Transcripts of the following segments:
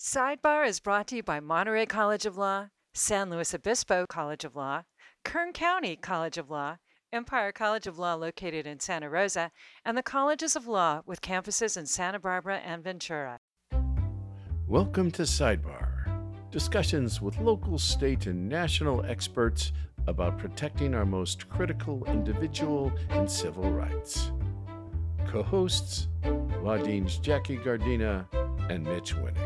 Sidebar is brought to you by Monterey College of Law, San Luis Obispo College of Law, Kern County College of Law, Empire College of Law located in Santa Rosa, and the Colleges of Law with campuses in Santa Barbara and Ventura. Welcome to Sidebar, discussions with local, state, and national experts about protecting our most critical individual and civil rights. Co-hosts, Law Deans Jackie Gardina and Mitch Winnick.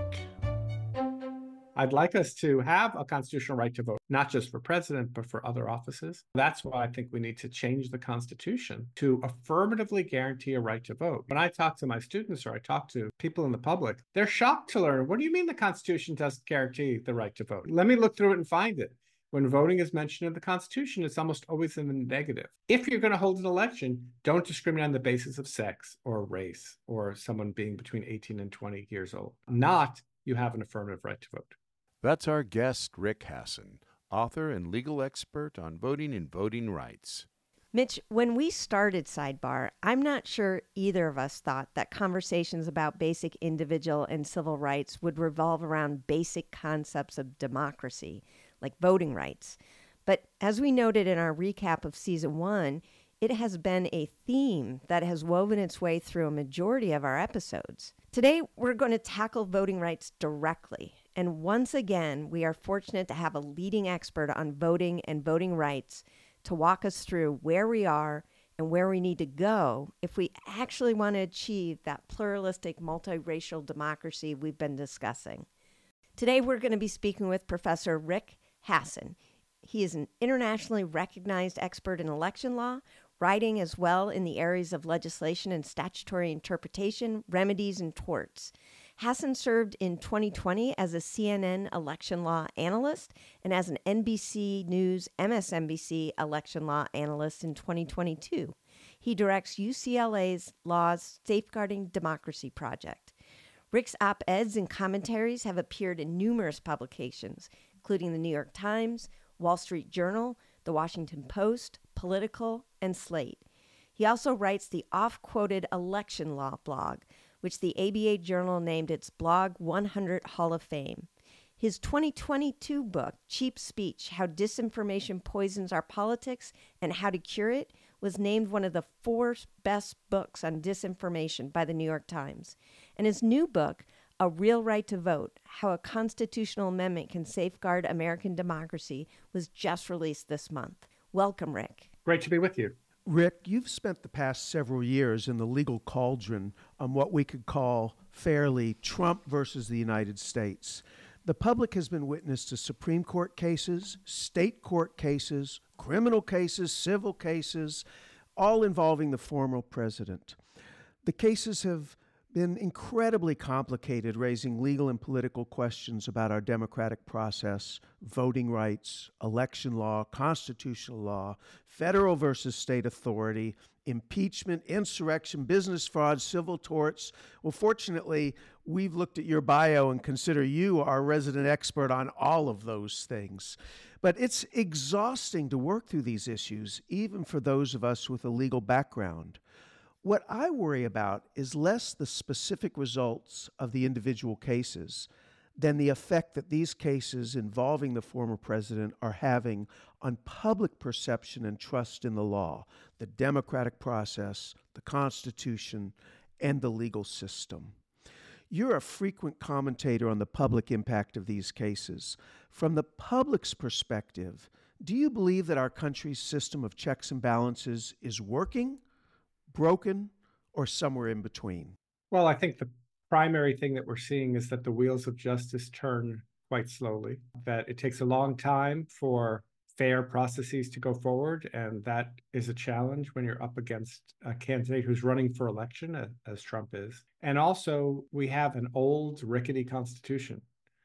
I'd like us to have a constitutional right to vote, not just for president, but for other offices. That's why I think we need to change the Constitution to affirmatively guarantee a right to vote. When I talk to my students or I talk to people in the public, they're shocked to learn, what do you mean the Constitution doesn't guarantee the right to vote? Let me look through it and find it. When voting is mentioned in the Constitution, it's almost always in the negative. If you're going to hold an election, don't discriminate on the basis of sex or race or someone being between 18 and 20 years old. Not you have an affirmative right to vote. That's our guest, Rick Hasen, author and legal expert on voting and voting rights. Mitch, when we started Sidebar, I'm not sure either of us thought that conversations about basic individual and civil rights would revolve around basic concepts of democracy, like voting rights. But as we noted in our recap of Season 1, it has been a theme that has woven its way through a majority of our episodes. Today, we're going to tackle voting rights directly. And once again, we are fortunate to have a leading expert on voting and voting rights to walk us through where we are and where we need to go if we actually want to achieve that pluralistic, multiracial democracy we've been discussing. Today, we're going to be speaking with Professor Rick Hasen. He is an internationally recognized expert in election law, writing as well in the areas of legislation and statutory interpretation, remedies, and torts. Hasen served in 2020 as a CNN election law analyst and as an NBC News MSNBC election law analyst in 2022. He directs UCLA's Law's Safeguarding Democracy Project. Rick's op-eds and commentaries have appeared in numerous publications, including the New York Times, Wall Street Journal, The Washington Post, Political, and Slate. He also writes the oft-quoted election law blog, which the ABA Journal named its Blog 100 Hall of Fame. His 2022 book, Cheap Speech, How Disinformation Poisons Our Politics and How to Cure It, was named one of the 4 best books on disinformation by the New York Times. And his new book, A Real Right to Vote, How a Constitutional Amendment Can Safeguard American Democracy, was just released this month. Welcome, Rick. Great to be with you. Rick, you've spent the past several years in the legal cauldron on what we could call fairly Trump versus the United States. The public has been witness to Supreme Court cases, state court cases, criminal cases, civil cases, all involving the former president. The cases have been incredibly complicated, raising legal and political questions about our democratic process, voting rights, election law, constitutional law, federal versus state authority, impeachment, insurrection, business fraud, civil torts. Well, fortunately, we've looked at your bio and consider you our resident expert on all of those things. But it's exhausting to work through these issues, even for those of us with a legal background. What I worry about is less the specific results of the individual cases than the effect that these cases involving the former president are having on public perception and trust in the law, the democratic process, the Constitution, and the legal system. You're a frequent commentator on the public impact of these cases. From the public's perspective, do you believe that our country's system of checks and balances is working, broken, or somewhere in between? Well, I think the primary thing that we're seeing is that the wheels of justice turn quite slowly, that it takes a long time for fair processes to go forward, and that is a challenge when you're up against a candidate who's running for election, as Trump is. And also, we have an old, rickety Constitution,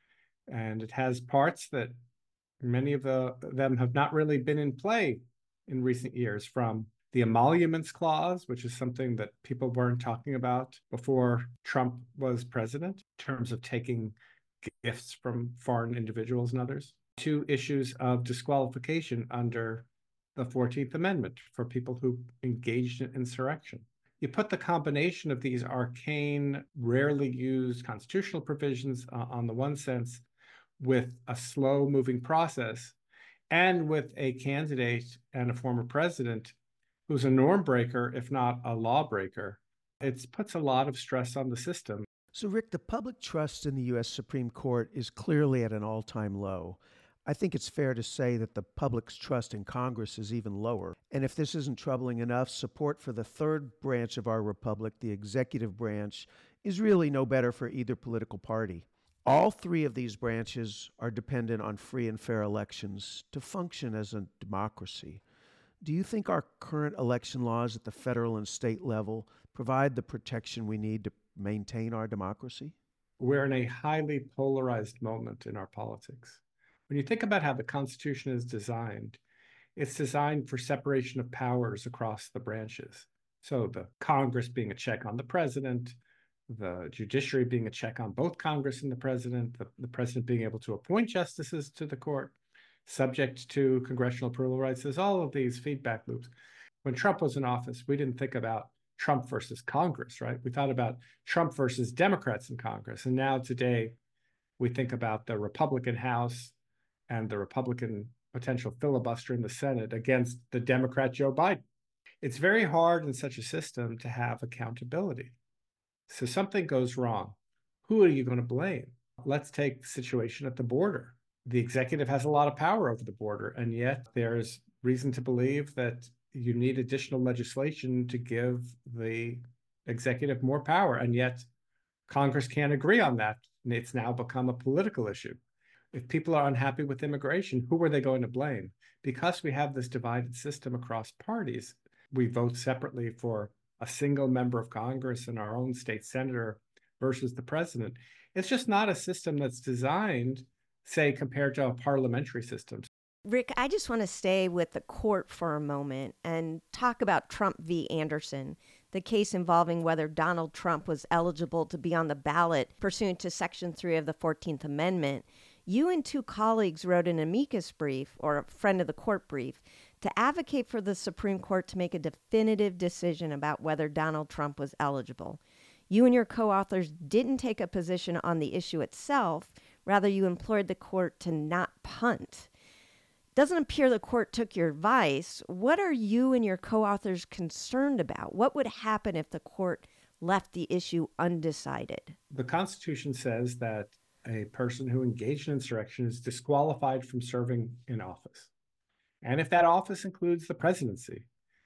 and it has parts that many of them have not really been in play in recent years, from the Emoluments Clause, which is something that people weren't talking about before Trump was president, in terms of taking gifts from foreign individuals and others, to issues of disqualification under the 14th Amendment for people who engaged in insurrection. You put the combination of these arcane, rarely used constitutional provisions on the one sense with a slow moving process and with a candidate and a former president who's a norm breaker, if not a lawbreaker, it puts a lot of stress on the system. So, Rick, the public trust in the U.S. Supreme Court is clearly at an all-time low. I think it's fair to say that the public's trust in Congress is even lower. And if this isn't troubling enough, support for the third branch of our republic, the executive branch, is really no better for either political party. All three of these branches are dependent on free and fair elections to function as a democracy. Do you think our current election laws at the federal and state level provide the protection we need to maintain our democracy? We're in a highly polarized moment in our politics. When you think about how the Constitution is designed, it's designed for separation of powers across the branches. So the Congress being a check on the president, the judiciary being a check on both Congress and the president being able to appoint justices to the court, subject to congressional approval rights. There's all of these feedback loops. When Trump was in office, we didn't think about Trump versus Congress, right? We thought about Trump versus Democrats in Congress. And now today, we think about the Republican House and the Republican potential filibuster in the Senate against the Democrat Joe Biden. It's very hard in such a system to have accountability. So something goes wrong. Who are you going to blame? Let's take the situation at the border. The executive has a lot of power over the border, and yet there's reason to believe that you need additional legislation to give the executive more power, and yet Congress can't agree on that. And it's now become a political issue. If people are unhappy with immigration, who are they going to blame? Because we have this divided system across parties, we vote separately for a single member of Congress and our own state senator versus the president. It's just not a system that's designed, say, compared to a parliamentary system. Rick, I just want to stay with the court for a moment and talk about Trump v. Anderson, the case involving whether Donald Trump was eligible to be on the ballot pursuant to Section 3 of the 14th Amendment. You and two colleagues wrote an amicus brief, or a friend of the court brief, to advocate for the Supreme Court to make a definitive decision about whether Donald Trump was eligible. You and your co-authors didn't take a position on the issue itself. Rather, you implored the court to not punt. Doesn't appear the court took your advice. What are you and your co-authors concerned about? What would happen if the court left the issue undecided? The Constitution says that a person who engaged in insurrection is disqualified from serving in office. And if that office includes the presidency,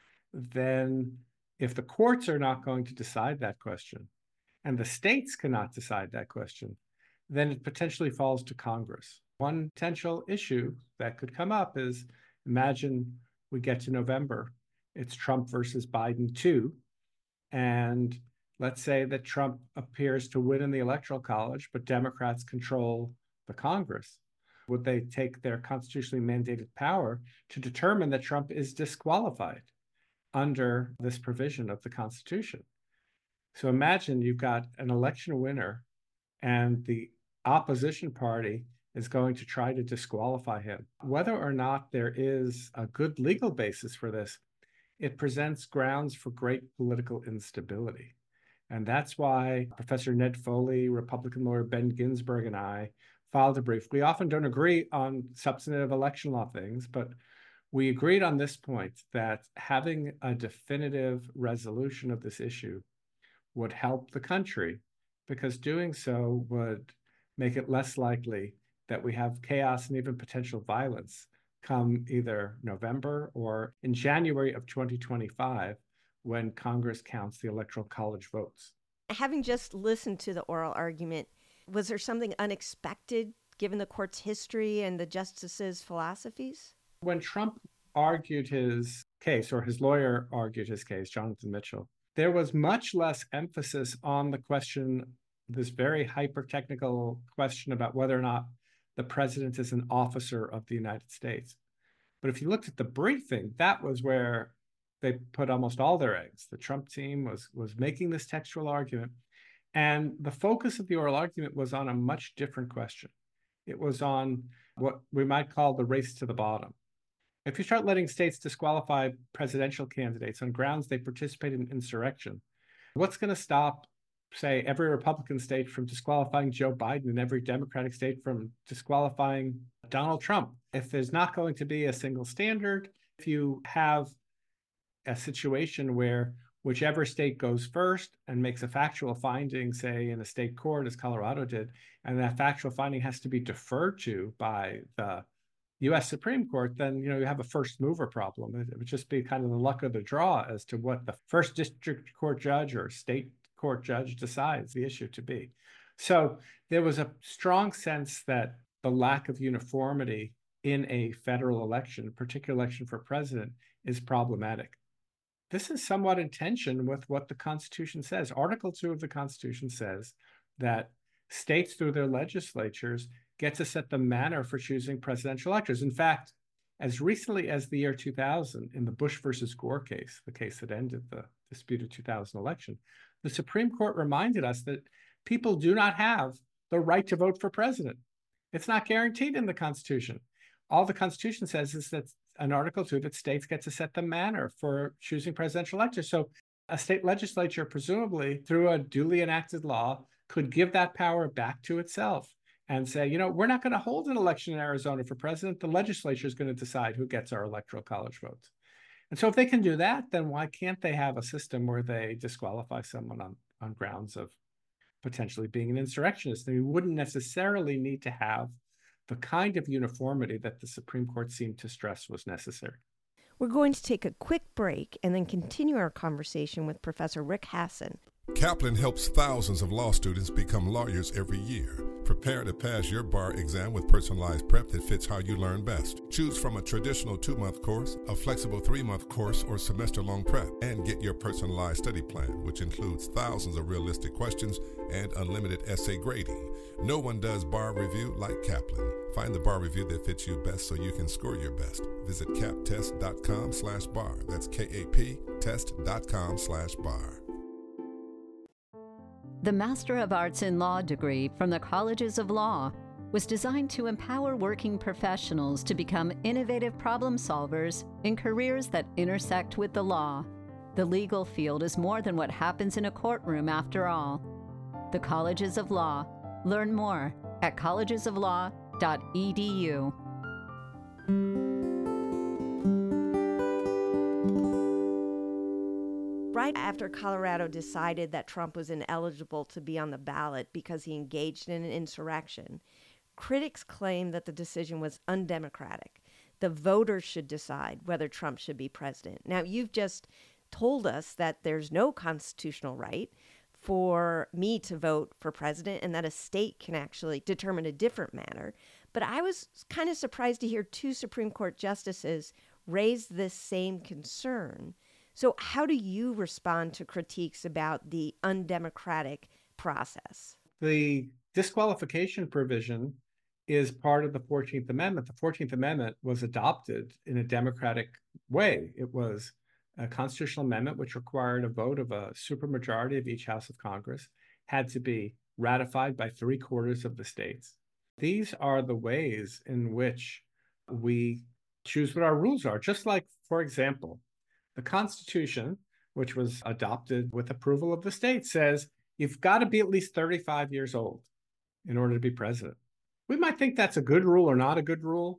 then if the courts are not going to decide that question, and the states cannot decide that question, then it potentially falls to Congress. One potential issue that could come up is, imagine we get to November, it's Trump versus Biden 2, and let's say that Trump appears to win in the Electoral College, but Democrats control the Congress. Would they take their constitutionally mandated power to determine that Trump is disqualified under this provision of the Constitution? So imagine you've got an election winner and the opposition party is going to try to disqualify him. Whether or not there is a good legal basis for this, it presents grounds for great political instability. And that's why Professor Ned Foley, Republican lawyer Ben Ginsberg, and I filed a brief. We often don't agree on substantive election law things, but we agreed on this point that having a definitive resolution of this issue would help the country, because doing so would make it less likely that we have chaos and even potential violence come either November or in January of 2025, when Congress counts the Electoral College votes. Having just listened to the oral argument, was there something unexpected given the court's history and the justices' philosophies? When Trump argued his case, or his lawyer argued his case, Jonathan Mitchell, there was much less emphasis on the question, this very hyper-technical question about whether or not the president is an officer of the United States. But if you looked at the briefing, that was where they put almost all their eggs. The Trump team was making this textual argument. And the focus of the oral argument was on a much different question. It was on what we might call the race to the bottom. If you start letting states disqualify presidential candidates on grounds they participated in insurrection, What's going to stop, say, every Republican state from disqualifying Joe Biden and every Democratic state from disqualifying Donald Trump? If there's not going to be a single standard, if you have a situation where whichever state goes first and makes a factual finding, say in a state court, as Colorado did, and that factual finding has to be deferred to by the U.S. Supreme Court, then you have a first mover problem. It would just be kind of the luck of the draw as to what the first district court judge or state court judge decides the issue to be. So there was a strong sense that the lack of uniformity in a federal election, a particular election for president, is problematic. This is somewhat in tension with what the Constitution says. Article 2 of the Constitution says that states, through their legislatures, get to set the manner for choosing presidential electors. In fact, as recently as the year 2000, in the Bush versus Gore case, the case that ended the disputed 2000 election, the Supreme Court reminded us that people do not have the right to vote for president. It's not guaranteed in the Constitution. All the Constitution says is that in Article 2 that states get to set the manner for choosing presidential electors. So a state legislature, presumably through a duly enacted law, could give that power back to itself and say, we're not going to hold an election in Arizona for president. The legislature is going to decide who gets our electoral college votes. And so if they can do that, then why can't they have a system where they disqualify someone on grounds of potentially being an insurrectionist? They wouldn't necessarily need to have the kind of uniformity that the Supreme Court seemed to stress was necessary. We're going to take a quick break and then continue our conversation with Professor Rick Hasen. Kaplan helps thousands of law students become lawyers every year. Prepare to pass your bar exam with personalized prep that fits how you learn best. Choose from a traditional 2-month course, a flexible 3-month course, or semester-long prep, and get your personalized study plan, which includes thousands of realistic questions and unlimited essay grading. No one does bar review like Kaplan. Find the bar review that fits you best so you can score your best. Visit kaptest.com/bar. That's KAP test.com/bar. The Master of Arts in Law degree from the Colleges of Law was designed to empower working professionals to become innovative problem solvers in careers that intersect with the law. The legal field is more than what happens in a courtroom after all. The Colleges of Law. Learn more at collegesoflaw.edu. Right after Colorado decided that Trump was ineligible to be on the ballot because he engaged in an insurrection, critics claimed that the decision was undemocratic. The voters should decide whether Trump should be president. Now, you've just told us that there's no constitutional right for me to vote for president and that a state can actually determine a different manner. But I was kind of surprised to hear 2 Supreme Court justices raise this same concern. So how do you respond to critiques about the undemocratic process? The disqualification provision is part of the 14th Amendment. The 14th Amendment was adopted in a democratic way. It was a constitutional amendment which required a vote of a supermajority of each House of Congress, had to be ratified by 3/4 of the states. These are the ways in which we choose what our rules are. Just like, for example, the Constitution, which was adopted with approval of the state, says you've got to be at least 35 years old in order to be president. We might think that's a good rule or not a good rule,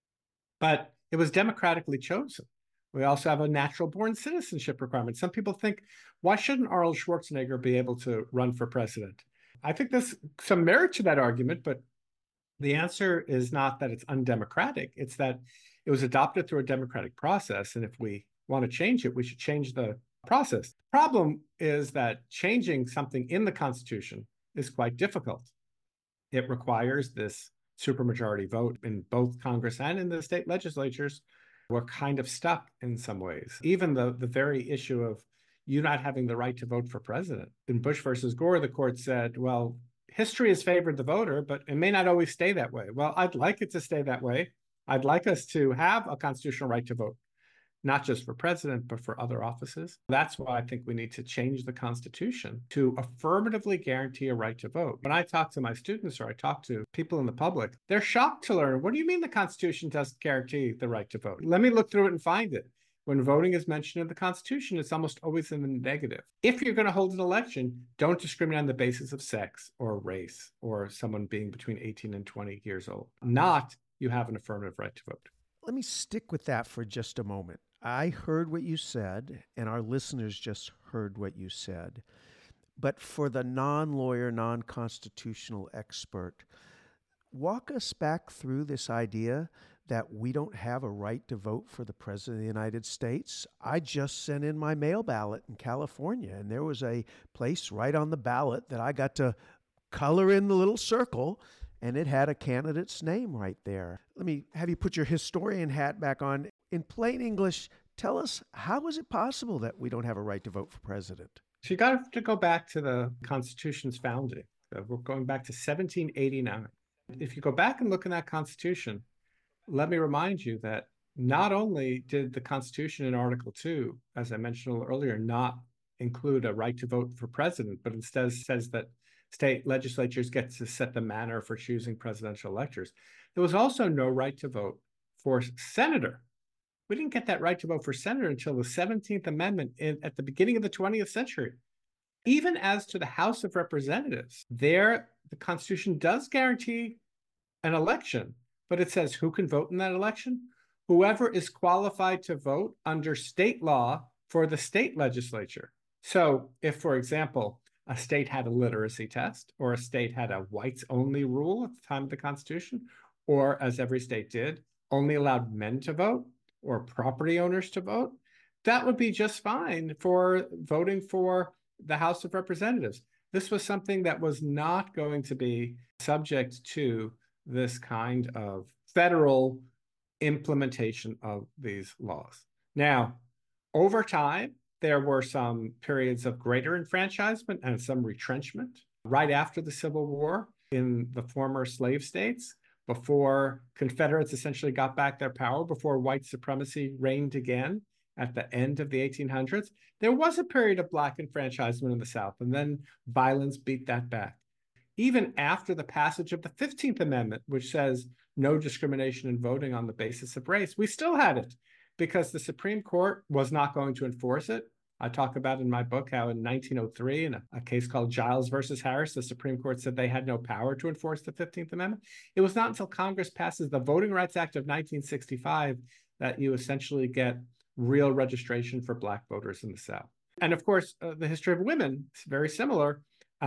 but it was democratically chosen. We also have a natural-born citizenship requirement. Some people think, why shouldn't Arnold Schwarzenegger be able to run for president? I think there's some merit to that argument, but the answer is not that it's undemocratic. It's that it was adopted through a democratic process, and if we want to change it, we should change the process. The problem is that changing something in the Constitution is quite difficult. It requires this supermajority vote in both Congress and in the state legislatures. We're kind of stuck in some ways. Even the very issue of you not having the right to vote for president. In Bush versus Gore, the court said, well, history has favored the voter, but it may not always stay that way. Well, I'd like it to stay that way. I'd like us to have a constitutional right to vote, not just for president, but for other offices. That's why I think we need to change the Constitution to affirmatively guarantee a right to vote. When I talk to my students or I talk to people in the public, they're shocked to learn, what do you mean the Constitution doesn't guarantee the right to vote? Let me look through it and find it. when voting is mentioned in the Constitution, it's almost always in the negative. If you're going to hold an election, don't discriminate on the basis of sex or race or someone being between 18 and 20 years old. Not you have an affirmative right to vote. Let me stick with that for just a moment. I heard what you said, and our listeners just heard what you said. But for the non-lawyer, non-constitutional expert, walk us back through this idea that we don't have a right to vote for the President of the United States. I just sent in my mail ballot in California, and there was a place right on the ballot that I got to color in the little circle, and it had a candidate's name right there. Let me have you put your historian hat back on. In plain English, tell us, how is it possible that we don't have a right to vote for president? So you got to go back to the Constitution's founding. We're going back to 1789. If you go back and look in that Constitution, let me remind you that not only did the Constitution in Article 2, as I mentioned a little earlier, not include a right to vote for president, but instead says that state legislatures get to set the manner for choosing presidential electors. There was also no right to vote for senator. We didn't get that right to vote for senator until the 17th Amendment at the beginning of the 20th century. Even as to the House of Representatives, there the Constitution does guarantee an election, but it says who can vote in that election? Whoever is qualified to vote under state law for the state legislature. So if, for example, a state had a literacy test, or a state had a whites-only rule at the time of the Constitution, or, as every state did, only allowed men to vote or property owners to vote, that would be just fine for voting for the House of Representatives. This was something that was not going to be subject to this kind of federal implementation of these laws. Now, over time, there were some periods of greater enfranchisement and some retrenchment right after the Civil War in the former slave states, before Confederates essentially got back their power, before white supremacy reigned again at the end of the 1800s. There was a period of Black enfranchisement in the South, and then violence beat that back. Even after the passage of the 15th Amendment, which says no discrimination in voting on the basis of race, we still had it because the Supreme Court was not going to enforce it. I talk about in my book how in 1903, in a case called Giles versus Harris, the Supreme Court said they had no power to enforce the 15th Amendment. It was not until Congress passes the Voting Rights Act of 1965 that you essentially get real registration for Black voters in the South. And of course, the history of women is very similar.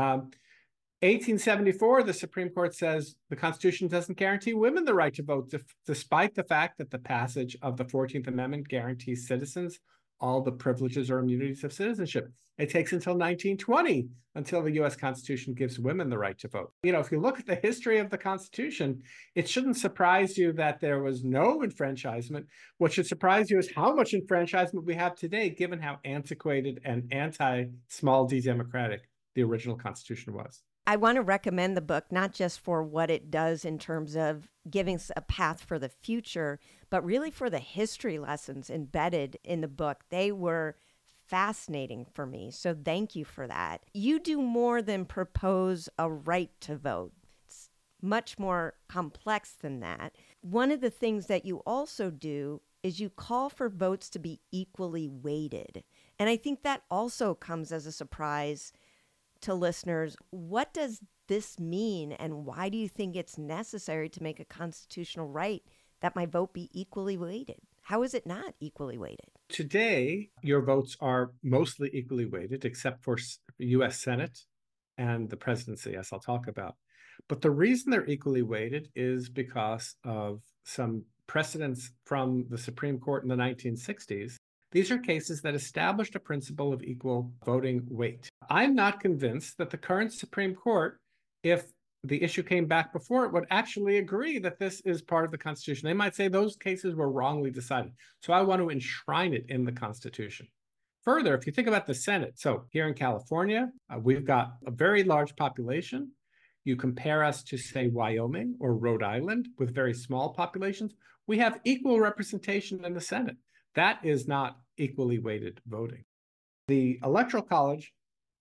1874, the Supreme Court says the Constitution doesn't guarantee women the right to vote, despite the fact that the passage of the 14th Amendment guarantees citizens all the privileges or immunities of citizenship. It takes until 1920 until the U.S. Constitution gives women the right to vote. You know, if you look at the history of the Constitution, it shouldn't surprise you that there was no enfranchisement. What should surprise you is how much enfranchisement we have today, given how antiquated and anti-small d democratic the original Constitution was. I want to recommend the book, not just for what it does in terms of giving us a path for the future, but really for the history lessons embedded in the book. They were fascinating for me. So thank you for that. You do more than propose a right to vote. It's much more complex than that. One of the things that you also do is you call for votes to be equally weighted. And I think that also comes as a surprise to listeners. What does this mean, and why do you think it's necessary to make a constitutional right that my vote be equally weighted? How is it not equally weighted? Today, your votes are mostly equally weighted, except for U.S. Senate and the presidency, as I'll talk about. But the reason they're equally weighted is because of some precedents from the Supreme Court in the 1960s. These are cases that established a principle of equal voting weight. I'm not convinced that the current Supreme Court, if the issue came back before it, would actually agree that this is part of the Constitution. They might say those cases were wrongly decided. So I want to enshrine it in the Constitution. Further, if you think about the Senate, so here in California, we've got a very large population. You compare us to, say, Wyoming or Rhode Island with very small populations, we have equal representation in the Senate. That is not equally weighted voting. The Electoral College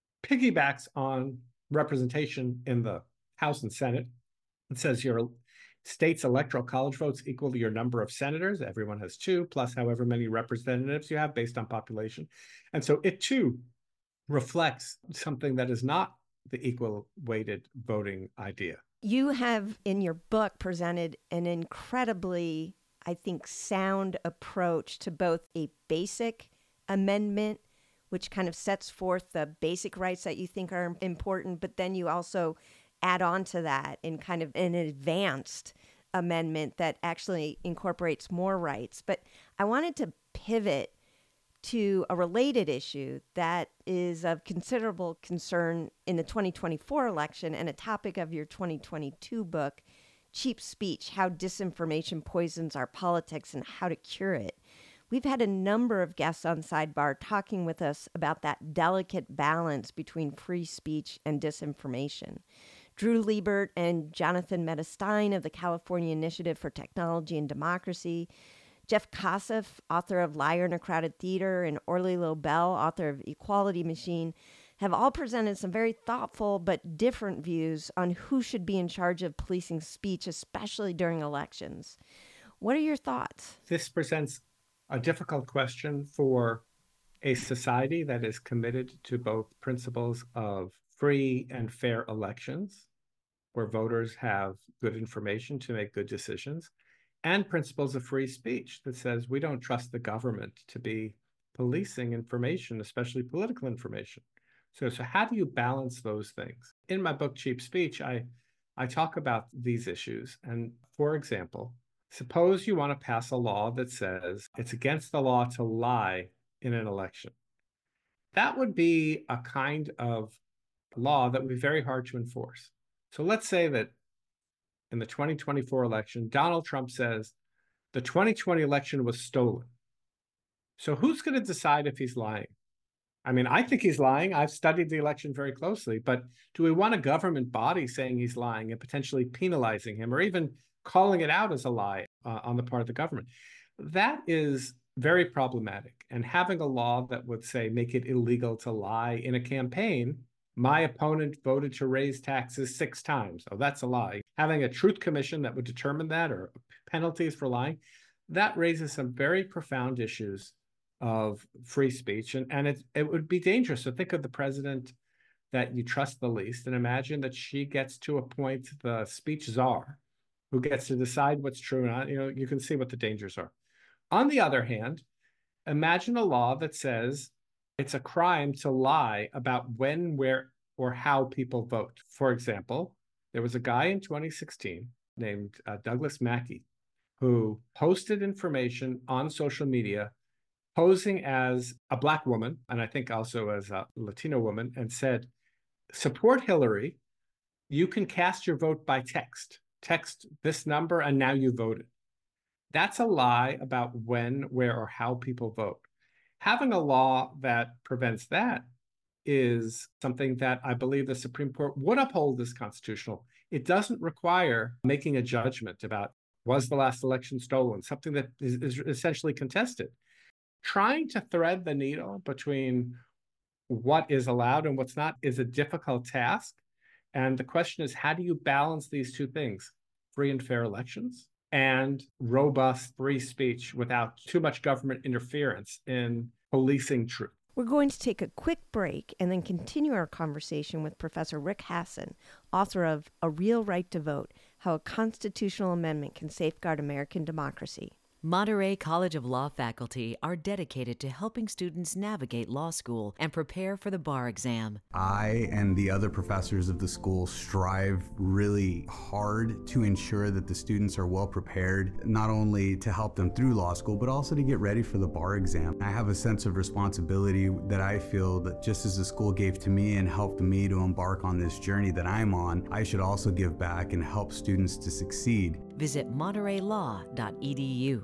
piggybacks on representation in the House and Senate. It says States' electoral college votes equal to your number of senators. Everyone has 2, plus however many representatives you have based on population. And so it too reflects something that is not the equal weighted voting idea. You have in your book presented an incredibly, I think, sound approach to both a basic amendment, which kind of sets forth the basic rights that you think are important, but then you also add on to that in kind of an advanced amendment that actually incorporates more rights. But I wanted to pivot to a related issue that is of considerable concern in the 2024 election and a topic of your 2022 book, Cheap Speech: How Disinformation Poisons Our Politics and How to Cure It. We've had a number of guests on Sidebar talking with us about that delicate balance between free speech and disinformation. Drew Liebert and Jonathan Meta-Stein of the California Initiative for Technology and Democracy, Jeff Kosseff, author of Liar in a Crowded Theater, and Orly Lobel, author of Equality Machine, have all presented some very thoughtful but different views on who should be in charge of policing speech, especially during elections. What are your thoughts? This presents a difficult question for a society that is committed to both principles of free and fair elections, where voters have good information to make good decisions, and principles of free speech that says we don't trust the government to be policing information, especially political information. So how do you balance those things? In my book, Cheap Speech, I talk about these issues. And for example, suppose you want to pass a law that says it's against the law to lie in an election. That would be a kind of law that would be very hard to enforce. So let's say that in the 2024 election, Donald Trump says the 2020 election was stolen. So who's going to decide if he's lying? I mean, I think he's lying. I've studied the election very closely, but do we want a government body saying he's lying and potentially penalizing him or even calling it out as a lie on the part of the government? That is very problematic. And having a law that would say make it illegal to lie in a campaign, my opponent voted to raise taxes 6 times. Oh, that's a lie. Having a truth commission that would determine that, or penalties for lying, that raises some very profound issues of free speech. And it would be dangerous to think of the president that you trust the least and imagine that she gets to appoint the speech czar who gets to decide what's true or not. You can see what the dangers are. On the other hand, imagine a law that says it's a crime to lie about when, where, or how people vote. For example, there was a guy in 2016 named Douglas Mackey who posted information on social media posing as a Black woman, and I think also as a Latino woman, and said, support Hillary. You can cast your vote by text. Text this number, and now you voted. That's a lie about when, where, or how people vote. Having a law that prevents that is something that I believe the Supreme Court would uphold as constitutional. It doesn't require making a judgment about was the last election stolen, something that is essentially contested. Trying to thread the needle between what is allowed and what's not is a difficult task. And the question is, how do you balance these two things, free and fair elections and robust free speech without too much government interference in policing truth? We're going to take a quick break and then continue our conversation with Professor Rick Hasen, author of A Real Right to Vote: How a Constitutional Amendment Can Safeguard American Democracy. Monterey College of Law faculty are dedicated to helping students navigate law school and prepare for the bar exam. I and the other professors of the school strive really hard to ensure that the students are well prepared, not only to help them through law school, but also to get ready for the bar exam. I have a sense of responsibility that I feel that just as the school gave to me and helped me to embark on this journey that I'm on, I should also give back and help students to succeed. Visit montereylaw.edu.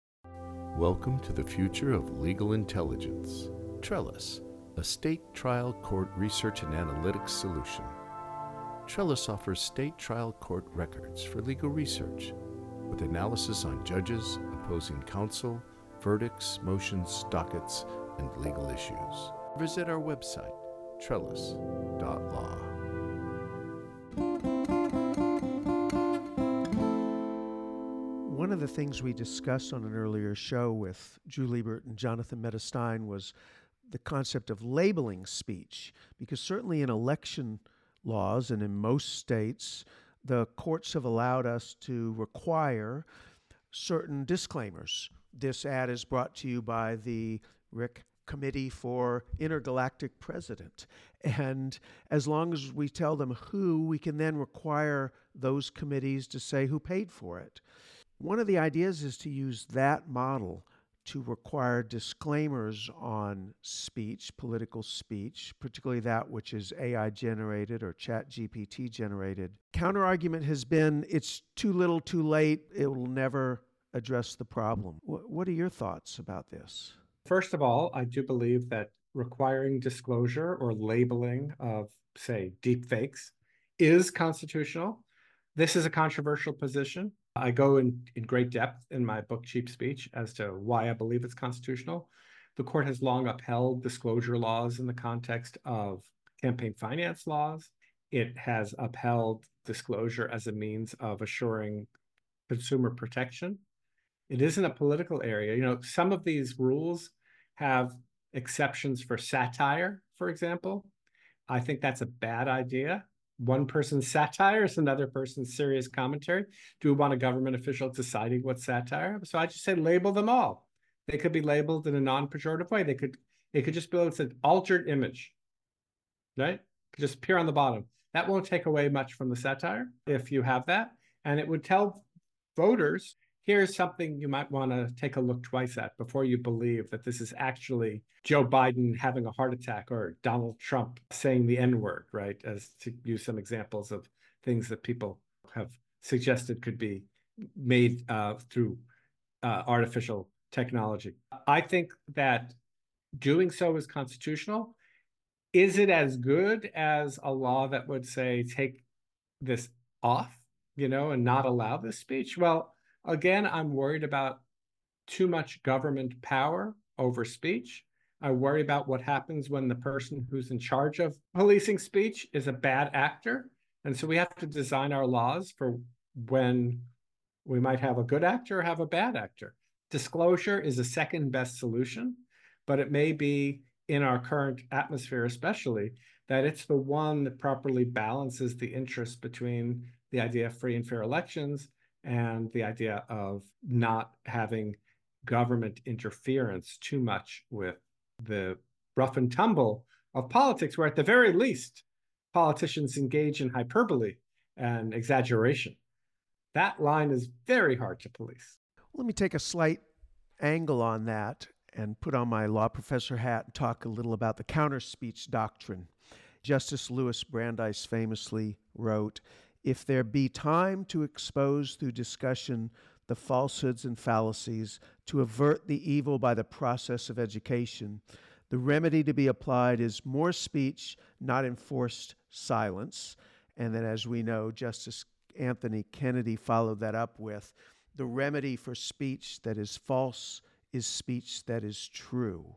Welcome to the future of legal intelligence. Trellis, a state trial court research and analytics solution. Trellis offers state trial court records for legal research, with analysis on judges, opposing counsel, verdicts, motions, dockets, and legal issues. Visit our website, trellis.law. One of the things we discussed on an earlier show with Drew Liebert and Jonathan Metestein was the concept of labeling speech, because certainly in election laws and in most states, the courts have allowed us to require certain disclaimers. This ad is brought to you by the Rick Committee for Intergalactic President. And as long as we tell them who, we can then require those committees to say who paid for it. One of the ideas is to use that model to require disclaimers on speech, political speech, particularly that which is AI generated or ChatGPT generated. Counterargument has been it's too little, too late. It will never address the problem. What are your thoughts about this? First of all, I do believe that requiring disclosure or labeling of, say, deepfakes is constitutional. This is a controversial position. I go in great depth in my book, Cheap Speech, as to why I believe it's constitutional. The court has long upheld disclosure laws in the context of campaign finance laws. It has upheld disclosure as a means of assuring consumer protection. It isn't a political area. You know, some of these rules have exceptions for satire, for example. I think that's a bad idea. One person's satire is another person's serious commentary. Do we want a government official deciding what's satire? So I just say label them all. They could be labeled in a non-pejorative way. It could just be it's an altered image, right? It could just appear on the bottom. That won't take away much from the satire if you have that. And it would tell voters, here's something you might want to take a look twice at before you believe that this is actually Joe Biden having a heart attack or Donald Trump saying the N-word, right? As to use some examples of things that people have suggested could be made through artificial technology. I think that doing so is constitutional. Is it as good as a law that would say, take this off, and not allow this speech? Well, again, I'm worried about too much government power over speech. I worry about what happens when the person who's in charge of policing speech is a bad actor. And so we have to design our laws for when we might have a good actor or have a bad actor. Disclosure is a second best solution, but it may be in our current atmosphere, especially, that it's the one that properly balances the interest between the idea of free and fair elections and the idea of not having government interference too much with the rough and tumble of politics, where at the very least, politicians engage in hyperbole and exaggeration. That line is very hard to police. Let me take a slight angle on that and put on my law professor hat and talk a little about the counter-speech doctrine. Justice Louis Brandeis famously wrote, "If there be time to expose through discussion the falsehoods and fallacies, to avert the evil by the process of education, the remedy to be applied is more speech, not enforced silence." And then, as we know, Justice Anthony Kennedy followed that up with, "The remedy for speech that is false is speech that is true."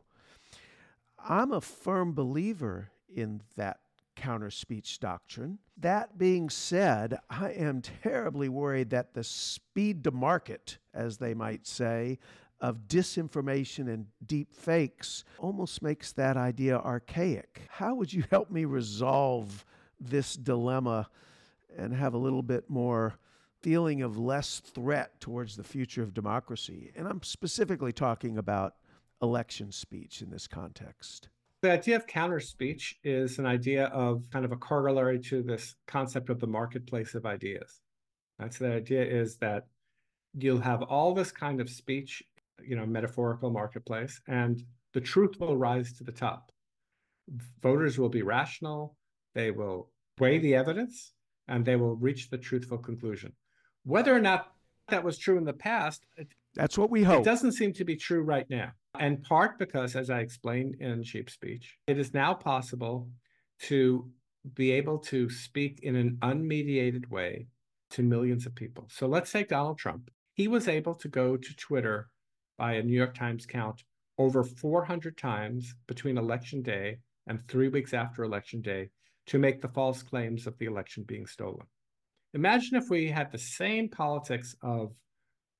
I'm a firm believer in that counter-speech doctrine. That being said, I am terribly worried that the speed to market, as they might say, of disinformation and deep fakes almost makes that idea archaic. How would you help me resolve this dilemma and have a little bit more feeling of less threat towards the future of democracy? And I'm specifically talking about election speech in this context. The idea of counter speech is an idea of kind of a corollary to this concept of the marketplace of ideas. That's the idea, is that you'll have all this kind of speech, metaphorical marketplace, and the truth will rise to the top. Voters will be rational, they will weigh the evidence, and they will reach the truthful conclusion. Whether or not that was true in the past, that's what we hope. It doesn't seem to be true right now. In part because, as I explained in Cheap Speech, it is now possible to be able to speak in an unmediated way to millions of people. So let's take Donald Trump. He was able to go to Twitter by a New York Times count over 400 times between Election Day and 3 weeks after Election Day to make the false claims of the election being stolen. Imagine if we had the same politics of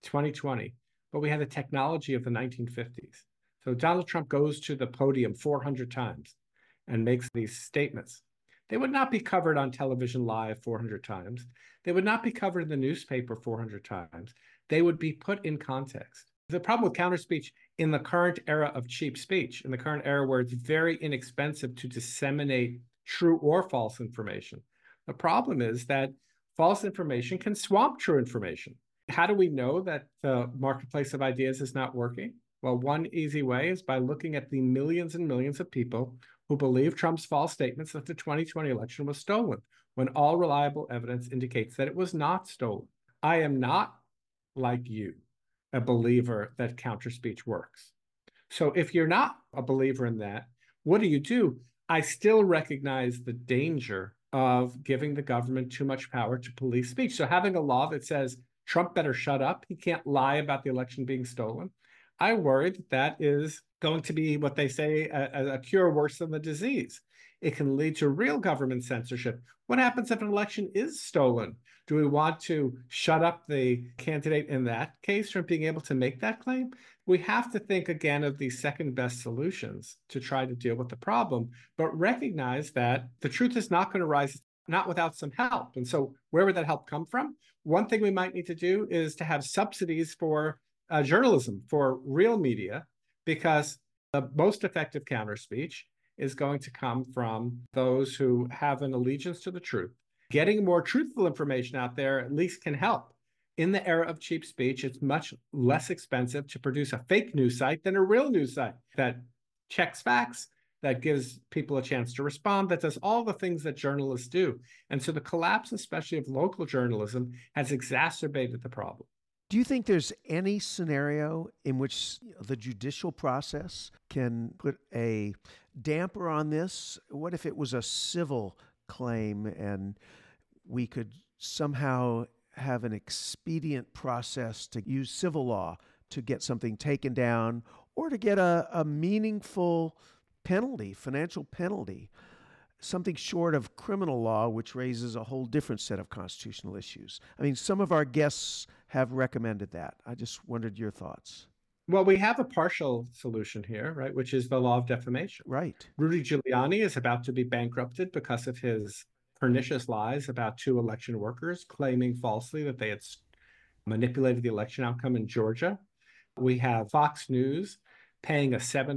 2020, but we had the technology of the 1950s. So Donald Trump goes to the podium 400 times and makes these statements. They would not be covered on television live 400 times. They would not be covered in the newspaper 400 times. They would be put in context. The problem with counterspeech in the current era of cheap speech, in the current era where it's very inexpensive to disseminate true or false information, the problem is that false information can swamp true information. How do we know that the marketplace of ideas is not working? Well, one easy way is by looking at the millions and millions of people who believe Trump's false statements that the 2020 election was stolen, when all reliable evidence indicates that it was not stolen. I am not, like you, a believer that counterspeech works. So if you're not a believer in that, what do? I still recognize the danger of giving the government too much power to police speech. So having a law that says Trump better shut up, he can't lie about the election being stolen, I worry that that is going to be what they say a cure worse than the disease. It can lead to real government censorship. What happens if an election is stolen? Do we want to shut up the candidate in that case from being able to make that claim? We have to think again of the second best solutions to try to deal with the problem, but recognize that the truth is not going to rise, not without some help. And so where would that help come from? One thing we might need to do is to have subsidies for journalism, for real media, because the most effective counterspeech is going to come from those who have an allegiance to the truth. Getting more truthful information out there at least can help. In the era of cheap speech, it's much less expensive to produce a fake news site than a real news site that checks facts, that gives people a chance to respond, that does all the things that journalists do. And so the collapse, especially of local journalism, has exacerbated the problem. Do you think there's any scenario in which the judicial process can put a damper on this? What if it was a civil claim and we could somehow have an expedient process to use civil law to get something taken down or to get a meaningful penalty, financial penalty, something short of criminal law, which raises a whole different set of constitutional issues? I mean, some of our guests have recommended that. I just wondered your thoughts. Well, we have a partial solution here, right, which is the law of defamation. Right. Rudy Giuliani is about to be bankrupted because of his pernicious lies about two election workers claiming falsely that they had manipulated the election outcome in Georgia. We have Fox News paying a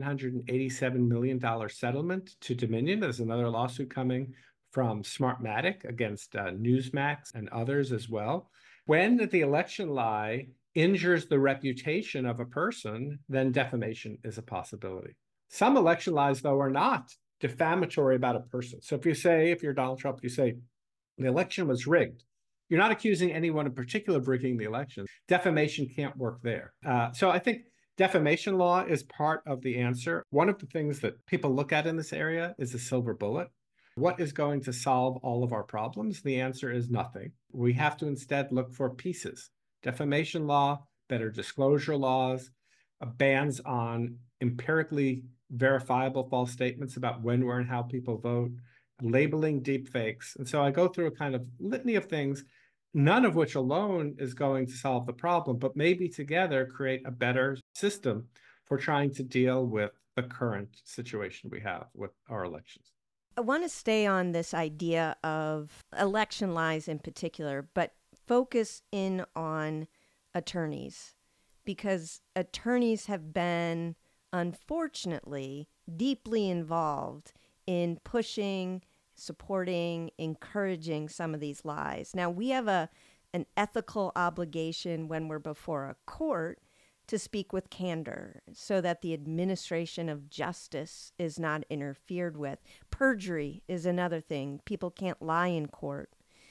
$787 million settlement to Dominion. There's another lawsuit coming from Smartmatic against Newsmax and others as well. When the election lie injures the reputation of a person, then defamation is a possibility. Some election lies, though, are not defamatory about a person. So if you're Donald Trump, you say the election was rigged, you're not accusing anyone in particular of rigging the election. Defamation can't work there. So I think defamation law is part of the answer. One of the things that people look at in this area is a silver bullet. What is going to solve all of our problems? The answer is nothing. We have to instead look for pieces. Defamation law, better disclosure laws, bans on empirically verifiable false statements about when, where, and how people vote, labeling deepfakes. And so I go through a kind of litany of things, none of which alone is going to solve the problem, but maybe together create a better system for trying to deal with the current situation we have with our elections. I want to stay on this idea of election lies in particular, but focus in on attorneys, because attorneys have been, unfortunately, deeply involved in pushing, supporting, encouraging some of these lies. Now, we have an ethical obligation when we're before a court to speak with candor so that the administration of justice is not interfered with. Perjury is another thing. People can't lie in court.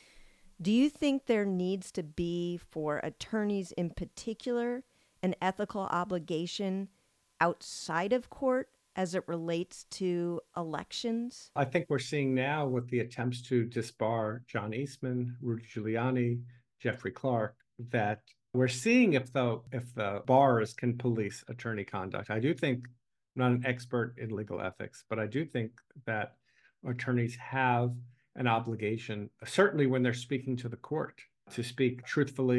Do you think there needs to be, for attorneys in particular, an ethical obligation outside of court as it relates to elections? I think we're seeing now with the attempts to disbar John Eastman, Rudy Giuliani, Jeffrey Clark, that we're seeing if the bars can police attorney conduct. I do think, I'm not an expert in legal ethics, but I do think that attorneys have an obligation, certainly when they're speaking to the court, to speak truthfully,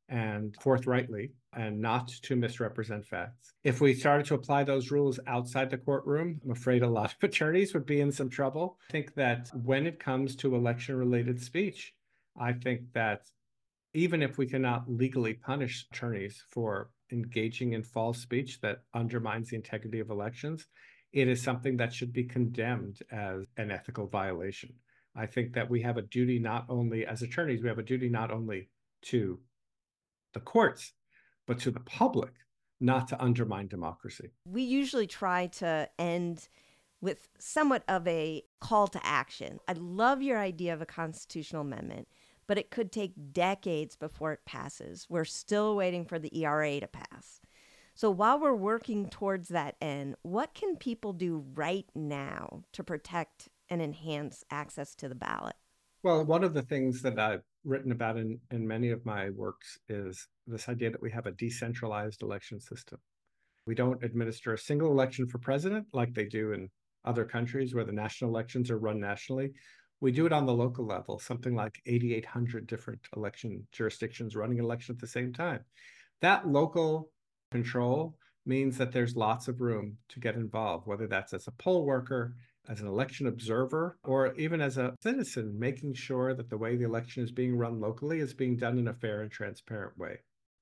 and forthrightly and not to misrepresent facts. If we started to apply those rules outside the courtroom, I'm afraid a lot of attorneys would be in some trouble. I think that when it comes to election-related speech, I think that even if we cannot legally punish attorneys for engaging in false speech that undermines the integrity of elections, it is something that should be condemned as an ethical violation. I think that we have a duty not only as attorneys, we have a duty not only to the courts, but to the public, not to undermine democracy. We usually try to end with somewhat of a call to action. I love your idea of a constitutional amendment, but it could take decades before it passes. We're still waiting for the ERA to pass. So while we're working towards that end, what can people do right now to protect and enhance access to the ballot? Well, one of the things that I've written about in many of my works is this idea that we have a decentralized election system. We don't administer a single election for president like they do in other countries where the national elections are run nationally. We do it on the local level, something like 8,800 different election jurisdictions running an election at the same time. That local control means that there's lots of room to get involved, whether that's as a poll worker, as an election observer, or even as a citizen, making sure that the way the election is being run locally is being done in a fair and transparent way.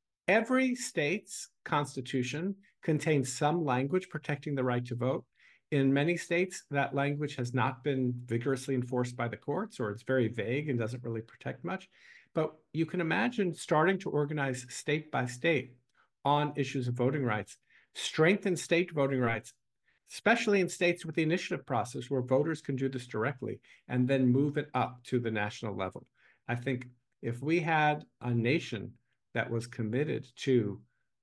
Every state's constitution contains some language protecting the right to vote. In many states, that language has not been vigorously enforced by the courts, or it's very vague and doesn't really protect much. But you can imagine starting to organize state by state on issues of voting rights, strengthen state voting rights, especially in states with the initiative process where voters can do this directly, and then move it up to the national level. I think if we had a nation that was committed to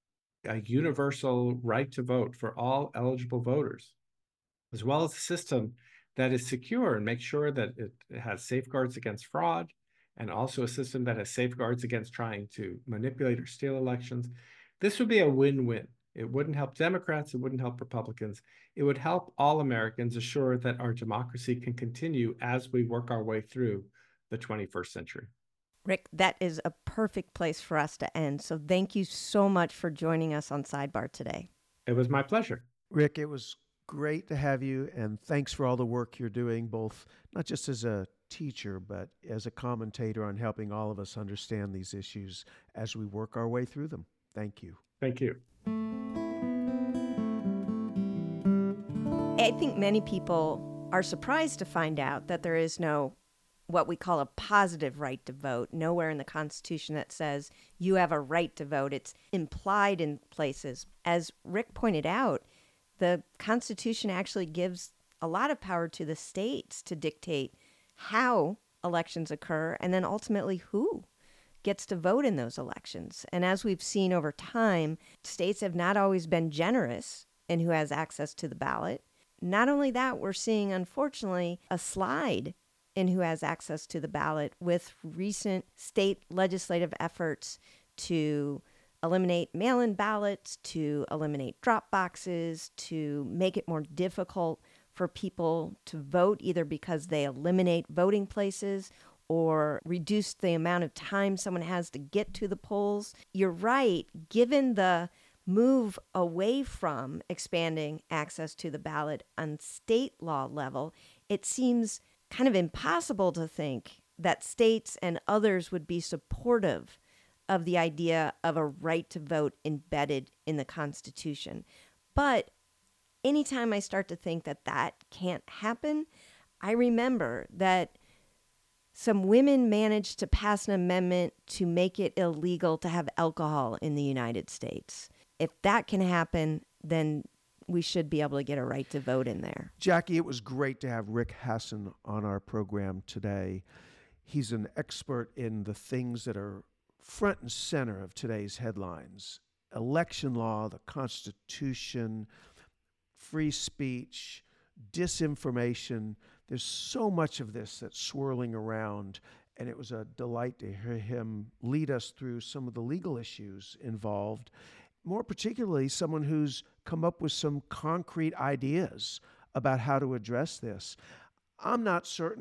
a universal right to vote for all eligible voters, as well as a system that is secure and makes sure that it has safeguards against fraud, and also a system that has safeguards against trying to manipulate or steal elections, this would be a win-win. It wouldn't help Democrats, it wouldn't help Republicans. It would help all Americans assure that our democracy can continue as we work our way through the 21st century. Rick, that is a perfect place for us to end. So thank you so much for joining us on Sidebar today. It was my pleasure. Rick, it was great to have you, and thanks for all the work you're doing, both not just as a teacher, but as a commentator on helping all of us understand these issues as we work our way through them. Thank you. Thank you. I think many people are surprised to find out that there is no what we call a positive right to vote. Nowhere in the Constitution that says you have a right to vote. It's implied in places. As Rick pointed out, the Constitution actually gives a lot of power to the states to dictate how elections occur and then ultimately who gets to vote in those elections. And as we've seen over time, states have not always been generous in who has access to the ballot. Not only that, we're seeing, unfortunately, a slide in who has access to the ballot with recent state legislative efforts to eliminate mail-in ballots, to eliminate drop boxes, to make it more difficult for people to vote, either because they eliminate voting places or reduce the amount of time someone has to get to the polls. You're right, given the move away from expanding access to the ballot on state law level, it seems kind of impossible to think that states and others would be supportive of the idea of a right to vote embedded in the Constitution. But anytime I start to think that that can't happen, I remember that some women managed to pass an amendment to make it illegal to have alcohol in the United States. If that can happen, then we should be able to get a right to vote in there. Jackie, it was great to have Rick Hasen on our program today. He's an expert in the things that are front and center of today's headlines: election law, the Constitution, free speech, disinformation. There's so much of this that's swirling around, and it was a delight to hear him lead us through some of the legal issues involved. More particularly, someone who's come up with some concrete ideas about how to address this. I'm not certain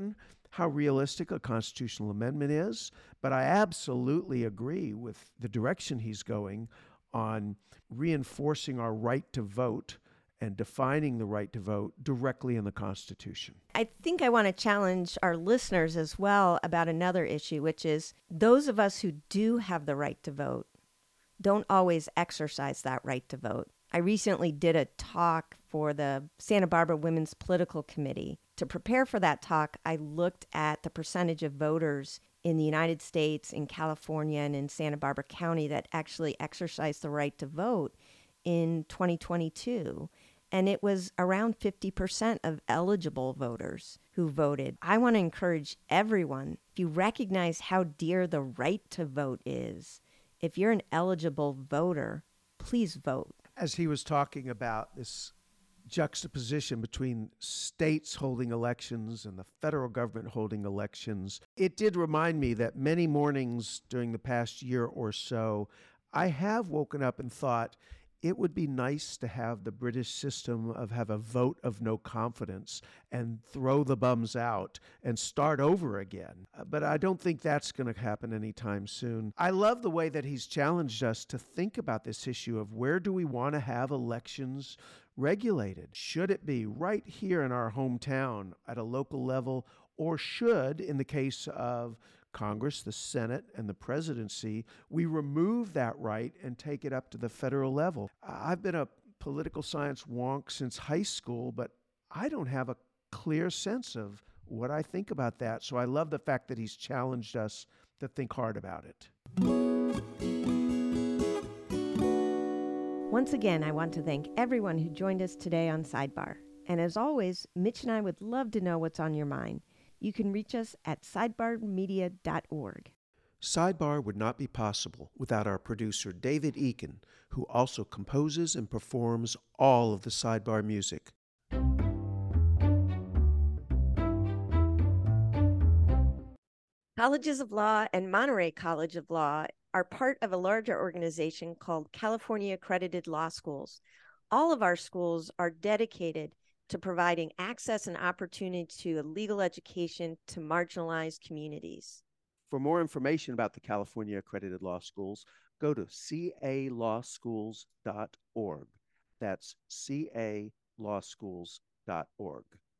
how realistic a constitutional amendment is, but I absolutely agree with the direction he's going on reinforcing our right to vote and defining the right to vote directly in the Constitution. I think I want to challenge our listeners as well about another issue, which is those of us who do have the right to vote don't always exercise that right to vote. I recently did a talk for the Santa Barbara Women's Political Committee. To prepare for that talk, I looked at the percentage of voters in the United States, in California, and in Santa Barbara County that actually exercised the right to vote in 2022. And it was around 50% of eligible voters who voted. I want to encourage everyone, if you recognize how dear the right to vote is, if you're an eligible voter, please vote. As he was talking about this juxtaposition between states holding elections and the federal government holding elections, it did remind me that many mornings during the past year or so, I have woken up and thought, it would be nice to have the British system of have a vote of no confidence and throw the bums out and start over again. But I don't think that's going to happen anytime soon. I love the way that he's challenged us to think about this issue of where do we want to have elections regulated? Should it be right here in our hometown at a local level, or should, in the case of Congress, the Senate, and the presidency, we remove that right and take it up to the federal level? I've been a political science wonk since high school, but I don't have a clear sense of what I think about that. So I love the fact that he's challenged us to think hard about it. Once again, I want to thank everyone who joined us today on Sidebar. And as always, Mitch and I would love to know what's on your mind. You can reach us at sidebarmedia.org. Sidebar would not be possible without our producer, David Eakin, who also composes and performs all of the Sidebar music. Colleges of Law and Monterey College of Law are part of a larger organization called California Accredited Law Schools. All of our schools are dedicated to providing access and opportunity to a legal education to marginalized communities. For more information about the California Accredited Law Schools, go to calawschools.org. That's calawschools.org.